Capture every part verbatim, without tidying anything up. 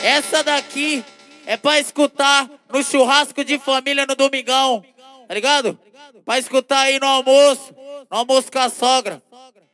Essa daqui é pra escutar no churrasco de família no domingão, tá ligado? Pra escutar aí no almoço, no almoço com a sogra.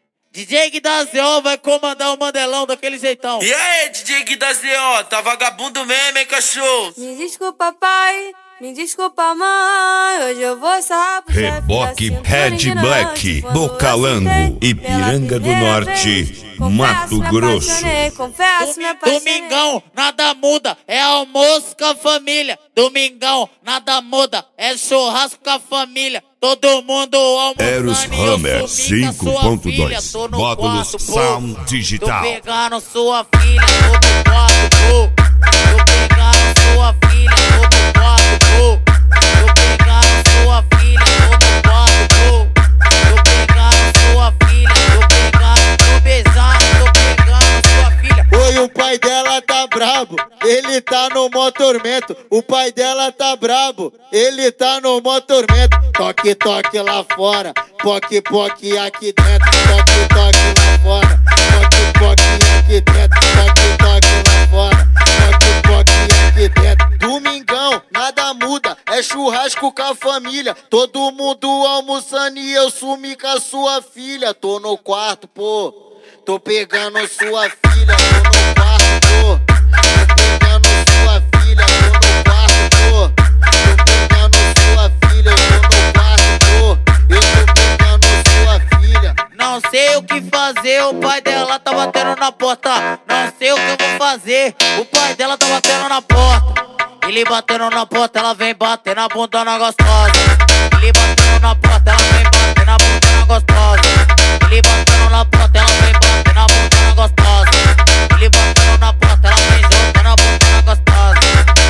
D J Gui da Z O vai comandar o Mandelão daquele jeitão. E aí, D J Gui da Z O, tá vagabundo mesmo, hein, cachorro? Me desculpa, pai, me desculpa, mãe, hoje eu vou sarrar pro Reboque Red Black, Bocalango, Ipiranga do Norte, Mato Grosso. Confesso, me apaixonei. Domingão, nada muda, é almoço com a família. Domingão, nada muda, é churrasco com a família. Todo mundo almoçando. Eros Hammer cinco ponto dois, módulos Sound Digital. Tô pegando sua filha, tô no quarto, pô. Tô pegando sua filha, tô no quarto, pô. Tô pegando sua filha, tô no quarto, pô. Tô pegando sua filha, tô pegando, tô beijando, tô pegando sua filha. Oi, o pai dela tá brabo, ele tá no mó tormento. O pai dela tá brabo, ele tá no mó tormento. Toque, toque lá fora, poque, poque aqui dentro. Toque, toque lá fora, poque, poque aqui dentro. Toque, toque lá fora, poque, poque aqui dentro. Domingão, nada muda, é churrasco com a família. Todo mundo almoçando e eu sumi com a sua filha. Tô no quarto, pô, tô pegando sua filha. Tô no quarto, pô, tô pegando sua filha. Tô no quarto, pô, tô pegando sua filha. Eu tô no quarto, pô, eu tô pegando sua filha. Não sei o que fazer, o pai dela tá batendo na porta. Não sei o que eu vou fazer, o pai dela tá batendo na porta. Ele batendo na porta, ela vem bater na bunda na gostosa. Ele batendo na porta, ela vem bater na bunda na gostosa. Ele batendo na porta, ela vem bater na bunda na gostosa. Ele batendo na porta, ela vem jogando na bunda na gostosa.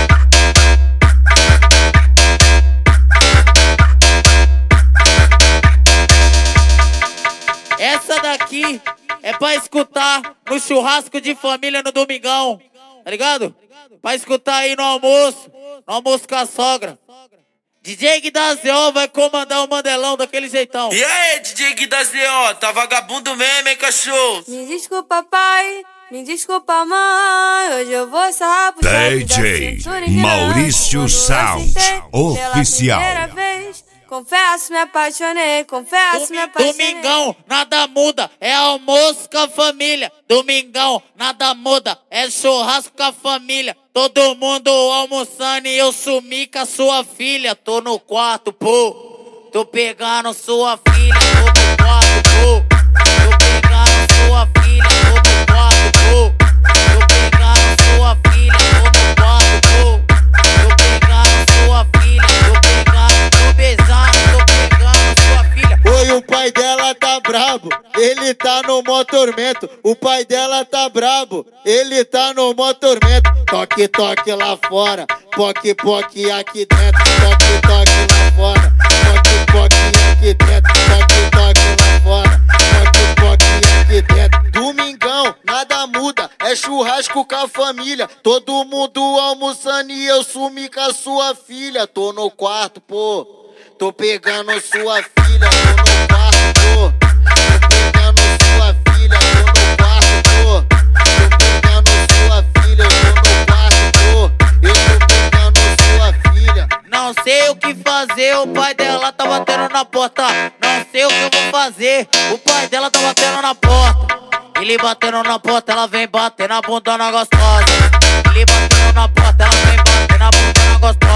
Essa daqui é pra escutar no churrasco de família no domingão, tá ligado? Pra escutar aí no almoço, no almoço com a sogra. D J Gui da Z O vai comandar o Mandelão daquele jeitão. E aí, D J Gui da Z O, tá vagabundo mesmo, hein, cachorro? Me desculpa, pai, me desculpa, mãe, hoje eu vou sarrar pro D J Maurício Sound Oficial. Confesso, me apaixonei, confesso, me apaixonei. Domingão, nada muda, é almoço com a família. Domingão, nada muda, é churrasco com a família. Todo mundo almoçando e eu sumi com a sua filha. Tô no quarto, pô, tô pegando sua filha. Tô no quarto, pô, tô pegando sua filha. Tô no quarto, pô, tô pegando sua filha. Tô no quarto, pô, tô pegando sua filha. Tô pegando, tô beijando, tô pegando sua filha. Oi, o pai dela tá brabo, ele tá no mó tormento. O pai dela tá brabo, ele tá no mó tormento. Toque, toque lá fora, poque, poque aqui dentro. Toque, toque lá fora, poque, poque aqui dentro. Toque, toque lá fora, poque, poque aqui dentro. Domingão, nada muda, é churrasco com a família. Todo mundo almoçando e eu sumi com a sua filha. Tô no quarto, pô, tô pegando sua filha. Tô no quarto, pô, tô pegando sua filha. Tô no quarto, pô, tô pegando sua filha. Eu tô no quarto, pô, eu tô pegando sua filha. Não sei o que fazer, o pai dela tá batendo na porta. Não sei o que eu vou fazer, o pai dela tá batendo na porta. Ele batendo na porta, ela vem bater na bunda na gostosa. Ele batendo na porta, ela vem bater na bunda na gostosa.